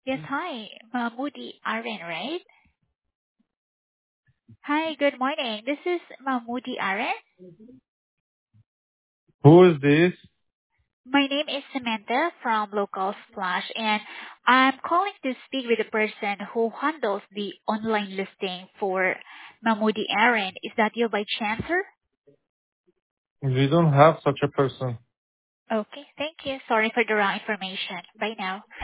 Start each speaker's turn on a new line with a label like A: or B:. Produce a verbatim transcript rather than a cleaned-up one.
A: Yes, hi. Mahmoudi Aren, right? Hi, good morning. This is Mahmoudi Aren.
B: Who is this?
A: My name is Samantha from Local Splash, and I'm calling to speak with the person who handles the online listing for Mahmoudi Aren. Is that you by chance, sir?
B: We don't have such a person.
A: Okay, thank you. Sorry for the wrong information. Bye now.